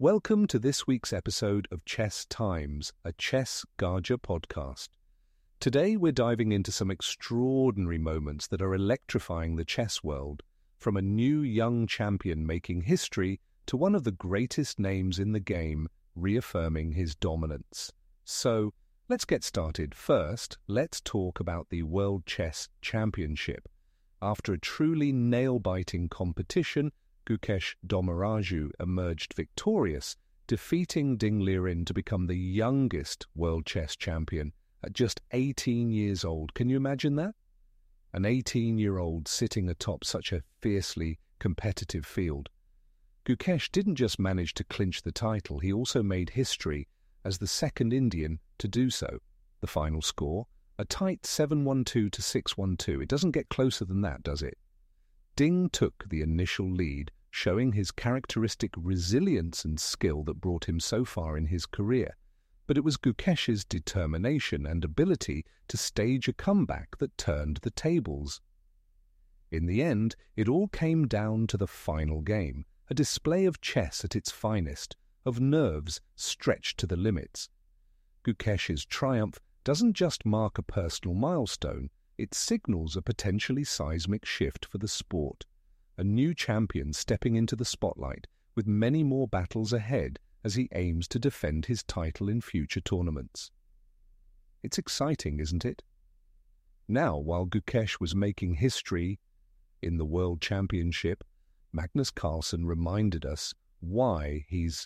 Welcome to this week's episode of Chess Times, a Chess Gaja podcast. Today we're diving into some extraordinary moments that are electrifying the chess world, from a new young champion making history to one of the greatest names in the game reaffirming his dominance. So, let's get started. First, let's talk about the World Chess Championship. After a truly nail-biting competition, Gukesh Dommaraju emerged victorious, defeating Ding Liren to become the youngest world chess champion at just 18 years old. Can you imagine that? An 18-year-old sitting atop such a fiercely competitive field. Gukesh didn't just manage to clinch the title, he also made history as the second Indian to do so. The final score, a tight 7-1-2 to 6-1-2. It doesn't get closer than that, does it? Ding took the initial lead, showing his characteristic resilience and skill that brought him so far in his career. But it was Gukesh's determination and ability to stage a comeback that turned the tables. In the end, it all came down to the final game, a display of chess at its finest, of nerves stretched to the limits. Gukesh's triumph doesn't just mark a personal milestone, it signals a potentially seismic shift for the sport. A new champion stepping into the spotlight with many more battles ahead as he aims to defend his title in future tournaments. It's exciting, isn't it? Now, while Gukesh was making history in the World Championship, Magnus Carlsen reminded us why he's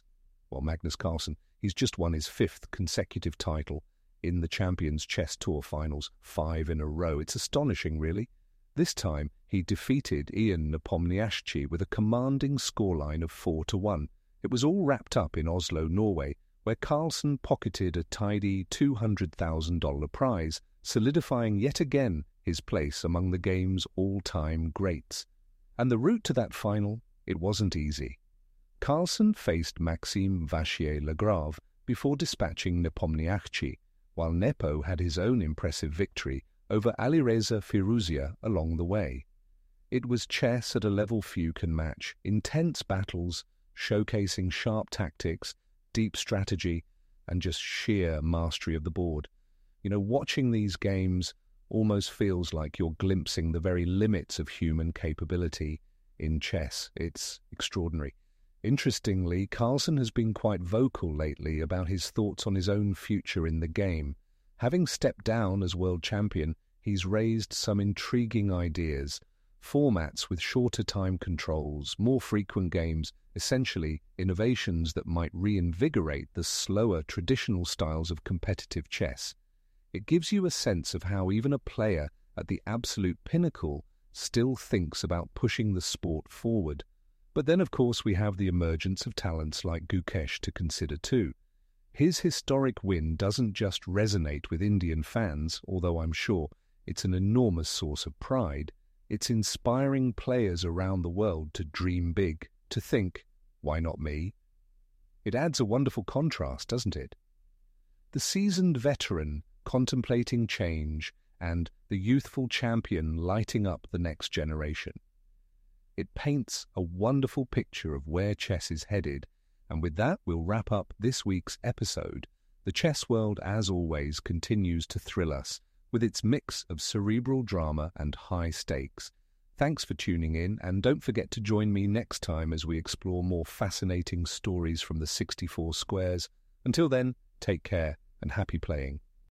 just won his fifth consecutive title in the Champions Chess Tour finals, 5 in a row. It's astonishing, really. This time, he defeated Ian Nepomniachtchi with a commanding scoreline of 4-1. It was all wrapped up in Oslo, Norway, where Carlsen pocketed a tidy $200,000 prize, solidifying yet again his place among the game's all-time greats. And the route to that final, it wasn't easy. Carlsen faced Maxime Vachier-Lagrave before dispatching Nepomniachtchi, while Nepo had his own impressive victory over Alireza Firouzja along the way. It was chess at a level few can match, intense battles, showcasing sharp tactics, deep strategy, and just sheer mastery of the board. You know, watching these games almost feels like you're glimpsing the very limits of human capability in chess. It's extraordinary. Interestingly, Carlsen has been quite vocal lately about his thoughts on his own future in the game. Having stepped down as world champion, he's raised some intriguing ideas, formats with shorter time controls, more frequent games, essentially innovations that might reinvigorate the slower traditional styles of competitive chess. It gives you a sense of how even a player at the absolute pinnacle still thinks about pushing the sport forward. But then, of course, we have the emergence of talents like Gukesh to consider too. His historic win doesn't just resonate with Indian fans, although I'm sure it's an enormous source of pride. It's inspiring players around the world to dream big, to think, why not me? It adds a wonderful contrast, doesn't it? The seasoned veteran contemplating change and the youthful champion lighting up the next generation. It paints a wonderful picture of where chess is headed, and with that we'll wrap up this week's episode. The chess world, as always, continues to thrill us with its mix of cerebral drama and high stakes. Thanks for tuning in, and don't forget to join me next time as we explore more fascinating stories from the 64 squares. Until then, take care and happy playing.